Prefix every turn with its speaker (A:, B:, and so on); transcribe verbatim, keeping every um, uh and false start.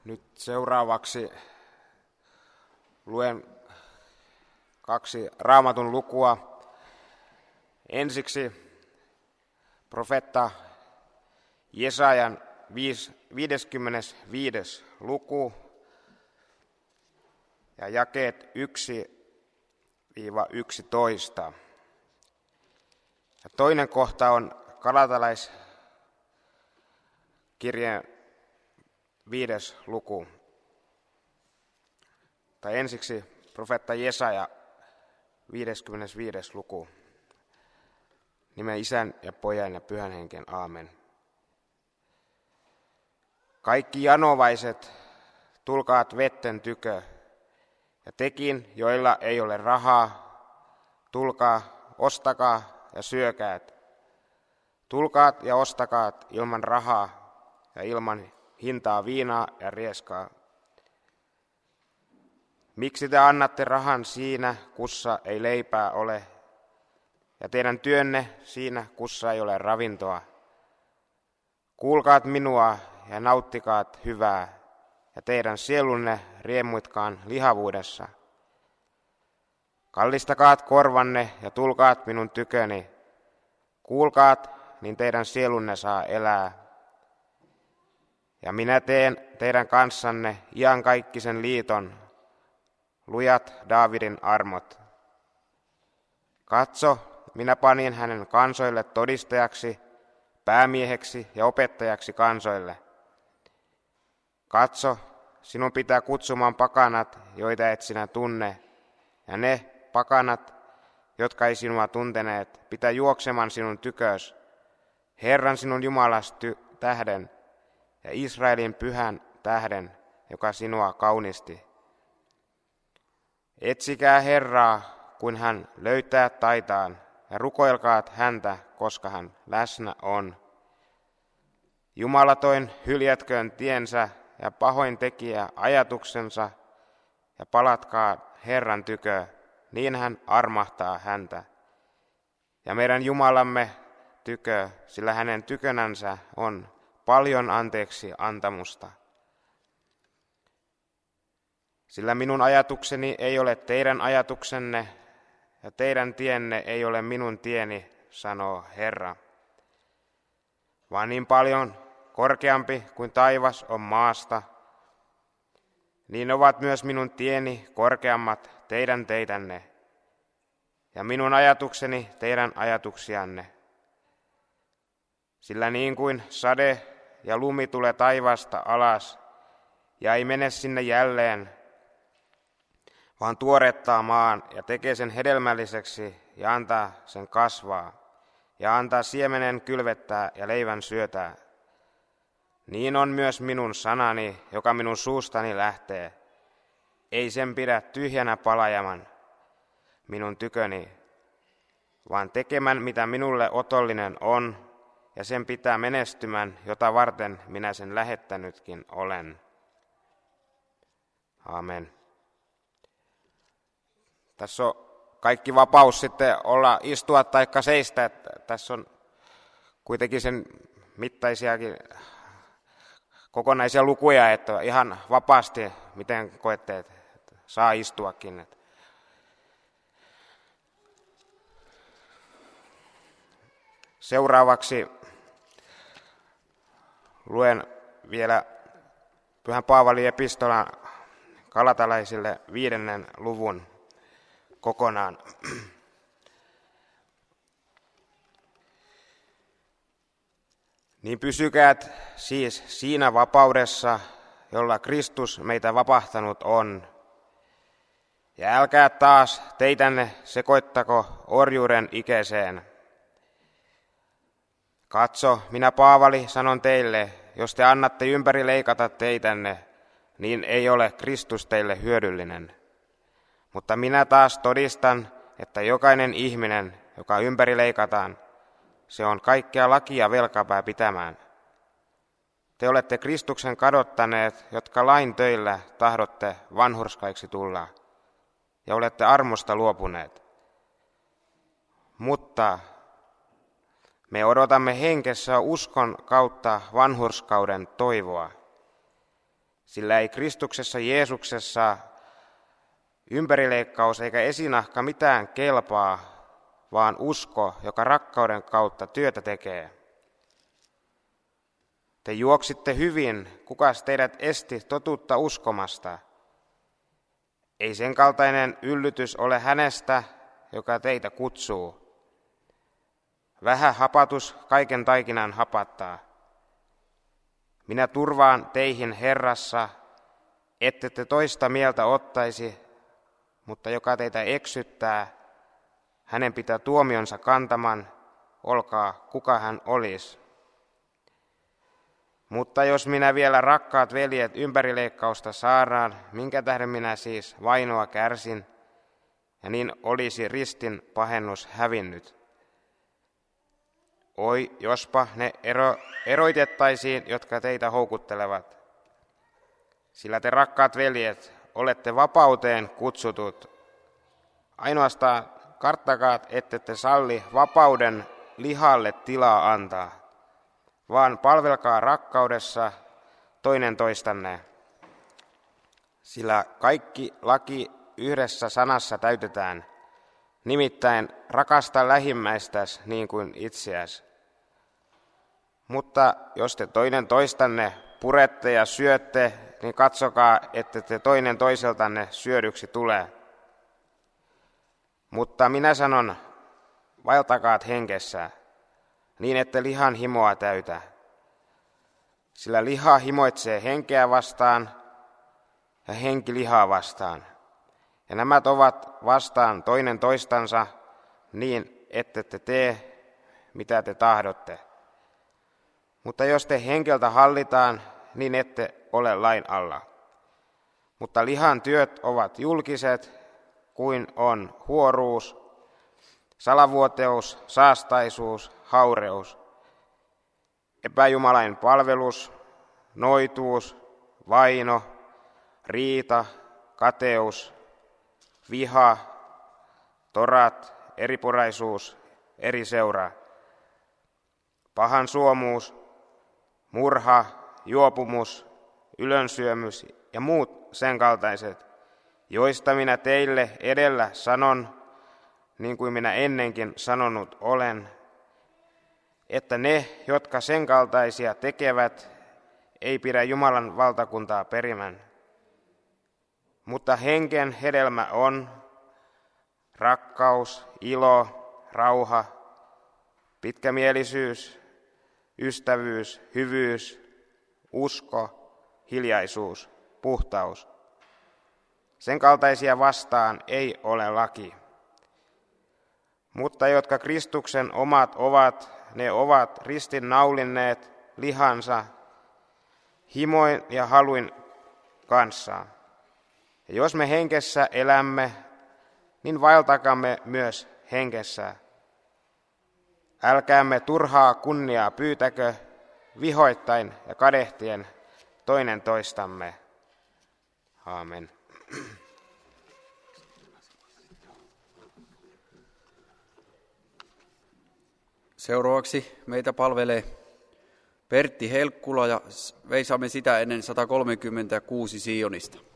A: Nyt seuraavaksi luen kaksi Raamatun lukua. Ensiksi profeetta Jesajan viideskymmenesviides luku ja jakeet yksi yksitoista. Ja toinen kohta on Galatalaiskirjeen viides luku. Tai ensiksi profeetta Jesaja viideskymmenesviides luku. Nimen Isän ja Pojan ja Pyhän Henken. Aamen. Kaikki janovaiset, tulkaat vetten tykö, ja tekin, joilla ei ole rahaa, tulkaa, ostakaa ja syökäät. Tulkaat ja ostakaat ilman rahaa ja ilman hintaa viinaa ja rieskaa. Miksi te annatte rahan siinä, kussa ei leipää ole, ja teidän työnne siinä, kussa ei ole ravintoa? Kuulkaat minua ja nauttikaat hyvää, ja teidän sielunne riemuitkaan lihavuudessa. Kallistakaat korvanne ja tulkaat minun tyköni. Kuulkaat, niin teidän sielunne saa elää. Ja minä teen teidän kanssanne iankaikkisen liiton, lujat Daavidin armot. Katso, minä panin hänen kansoille todistajaksi, päämieheksi ja opettajaksi kansoille. Katso, sinun pitää kutsumaan pakanat, joita et sinä tunne, ja ne pakanat, jotka ei sinua tunteneet, pitää juoksemaan sinun tykös, Herran sinun Jumalas ty- tähden ja Israelin pyhän tähden, joka sinua kaunisti. Etsikää Herraa, kun hän löytää taitaan, ja rukoilkaat häntä, koska hän läsnä on. Jumalatoin hyljätköön tiensä ja pahoin tekijä ajatuksensa, ja palatkaa Herran tykö, niin hän armahtaa häntä. Ja meidän Jumalamme tykö, sillä hänen tykönänsä on paljon anteeksi antamusta. Sillä minun ajatukseni ei ole teidän ajatuksenne, ja teidän tienne ei ole minun tieni, sanoo Herra. Vaan niin paljon korkeampi kuin taivas on maasta, niin ovat myös minun tieni korkeammat teidän teitänne, ja minun ajatukseni teidän ajatuksianne. Sillä niin kuin sade ja lumi tulee taivaasta alas, ja ei mene sinne jälleen, vaan tuorettaa maan ja tekee sen hedelmälliseksi ja antaa sen kasvaa, ja antaa siemenen kylvettää ja leivän syötää. Niin on myös minun sanani, joka minun suustani lähtee. Ei sen pidä tyhjänä palajaman minun tyköni, vaan tekemään mitä minulle otollinen on, ja sen pitää menestymän, jota varten minä sen lähettänytkin olen. Amen. Tässä on kaikki vapaus sitten olla istua taikka seistä, että tässä on kuitenkin sen mittaisiakin kokonaisia lukuja, että ihan vapaasti, miten koette, että saa istuakin. Seuraavaksi luen vielä Pyhän Paavalin epistolan galatalaisille viidennen luvun kokonaan. Niin pysykäät siis siinä vapaudessa, jolla Kristus meitä vapahtanut on. Ja älkää taas teitänne sekoittako orjuuden ikäiseen. Katso, minä Paavali sanon teille, jos te annatte ympäri leikata teitänne, niin ei ole Kristus teille hyödyllinen. Mutta minä taas todistan, että jokainen ihminen, joka ympäri leikataan, se on kaikkea lakia velkapää pitämään. Te olette Kristuksen kadottaneet, jotka lain töillä tahdotte vanhurskaiksi tulla, ja olette armosta luopuneet. Mutta me odotamme henkessä uskon kautta vanhurskauden toivoa. Sillä ei Kristuksessa Jeesuksessa ympärileikkaus eikä esinahka mitään kelpaa, vaan usko, joka rakkauden kautta työtä tekee. Te juoksitte hyvin, kukas teidät esti totuutta uskomasta? Ei sen kaltainen yllytys ole hänestä, joka teitä kutsuu. Vähä hapatus kaiken taikinan hapattaa. Minä turvaan teihin Herrassa, ette te toista mieltä ottaisi, mutta joka teitä eksyttää, hänen pitää tuomionsa kantaman, olkaa kuka hän olisi. Mutta jos minä vielä, rakkaat veljet, ympärileikkausta saadaan, minkä tähden minä siis vainoa kärsin, ja niin olisi ristin pahennus hävinnyt. Oi, jospa ne ero, eroitettaisiin, jotka teitä houkuttelevat. Sillä te, rakkaat veljet, olette vapauteen kutsutut. Ainoastaan karttakaat, ette te salli vapauden lihalle tilaa antaa, vaan palvelkaa rakkaudessa toinen toistanne. Sillä kaikki laki yhdessä sanassa täytetään, nimittäin rakasta lähimmäistäsi niin kuin itseäsi. Mutta jos te toinen toistanne purette ja syötte, niin katsokaa, että te toinen toiseltanne syödyksi tulee. Mutta minä sanon, vaeltakaat hengessä, niin että lihan himoa täytä. Sillä liha himoitsee henkeä vastaan ja henki lihaa vastaan. Ja nämä ovat vastaan toinen toistansa niin, ette te tee, mitä te tahdotte. Mutta jos te henkeltä hallitaan, niin ette ole lain alla. Mutta lihan työt ovat julkiset, kuin on huoruus, salavuoteus, saastaisuus, haureus, epäjumalain palvelus, noituus, vaino, riita, kateus, viha, torat, eripuraisuus, eri seura, pahan suomuus, murha, juopumus, ylönsyömys ja muut sen kaltaiset, joista minä teille edellä sanon, niin kuin minä ennenkin sanonut olen, että ne, jotka sen kaltaisia tekevät, ei pidä Jumalan valtakuntaa perimän. Mutta henken hedelmä on rakkaus, ilo, rauha, pitkämielisyys, ystävyys, hyvyys, usko, hiljaisuus, puhtaus. Sen kaltaisia vastaan ei ole laki. Mutta jotka Kristuksen omat ovat, ne ovat ristin naulinneet lihansa himoin ja haluin kanssa. Ja jos me henkessä elämme, niin vaeltakamme myös henkessä. Älkäämme turhaa kunniaa pyytäkö vihoittain ja kadehtien toinen toistamme. Aamen.
B: Seuraavaksi meitä palvelee Pertti Helkkula ja veisaamme sitä ennen sata kolmekymmentäkuusi Sionista.